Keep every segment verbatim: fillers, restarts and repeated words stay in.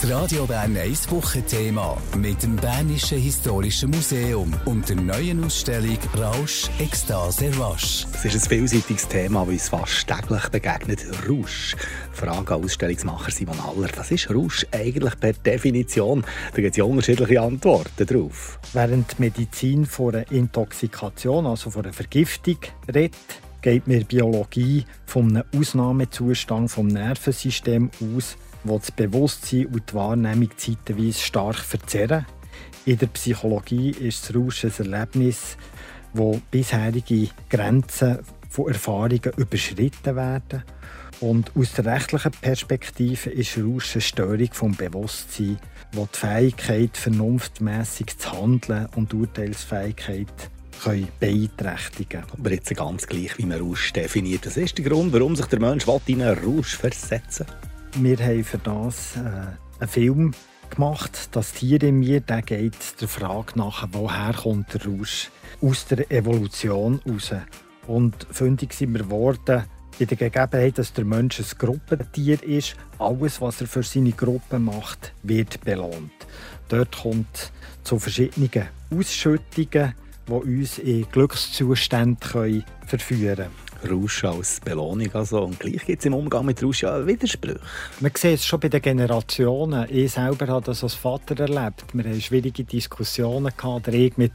Das Radio Bern eins Wochenthema mit dem Bernischen Historischen Museum und der neuen Ausstellung Rausch, Ekstase, Rush. Es ist ein vielseitiges Thema, das uns fast täglich begegnet. Rausch. Frage an Ausstellungsmacher Simon Haller. Was ist Rausch eigentlich per Definition? Da gibt es ja unterschiedliche Antworten darauf. Während die Medizin von einer Intoxikation, also von einer Vergiftung, redet, geht mir Biologie von einem Ausnahmezustand vom Nervensystem aus, wo das Bewusstsein und die Wahrnehmung zeitweise stark verzerren. In der Psychologie ist das Rauschen ein Erlebnis, wo bisherige Grenzen von Erfahrungen überschritten werden. Und aus der rechtlichen Perspektive ist Rauschen eine Störung vom Bewusstsein, wo die Fähigkeit, vernunftmässig zu handeln und Urteilsfähigkeit können beeinträchtigen. Aber jetzt ganz gleich, wie man Rausch definiert. Was ist der Grund, warum sich der Mensch in einen Rausch versetzen will? Wir haben für das äh, einen Film gemacht. «Das Tier in mir», der geht der Frage nach, woher kommt der Rausch? Aus der Evolution heraus. Und fündig sind wir geworden, in der Gegebenheit, dass der Mensch ein Gruppentier ist. Alles, was er für seine Gruppe macht, wird belohnt. Dort kommt es zu verschiedenen Ausschüttungen, die uns in Glückszustände verführen können. Rausch als Belohnung also. Und gleich gibt es im Umgang mit Rausch ja Widersprüche. Man sieht es schon bei den Generationen. Ich selber habe das als Vater erlebt. Wir hatten schwierige Diskussionen gehabt, ich mit,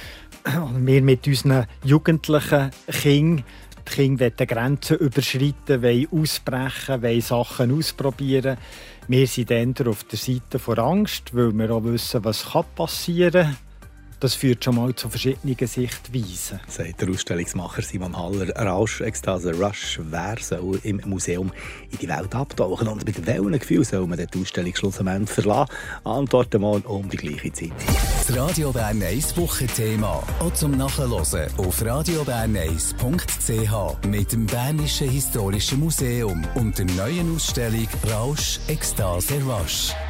wir mit unseren jugendlichen Kindern. Die Kinder wollen Grenzen überschreiten, wollen ausbrechen, wollen Sachen ausprobieren. Wir sind dann auf der Seite der Angst, weil wir auch wissen, was passieren kann. Das führt schon mal zu verschiedenen Sichtweisen. Sagt der Ausstellungsmacher Simon Haller. Rausch, Ekstase, Rush. Wer soll im Museum in die Welt abtauchen? Und mit welchem Gefühl soll man den Ausstellungsschluss am Ende verlassen? Antworten mal um die gleiche Zeit. Das Radio Bern eins Wochenthema. Auch zum Nachhören auf radio bern eins punkt c h mit dem Bernischen Historischen Museum und der neuen Ausstellung Rausch, Ekstase, Rush.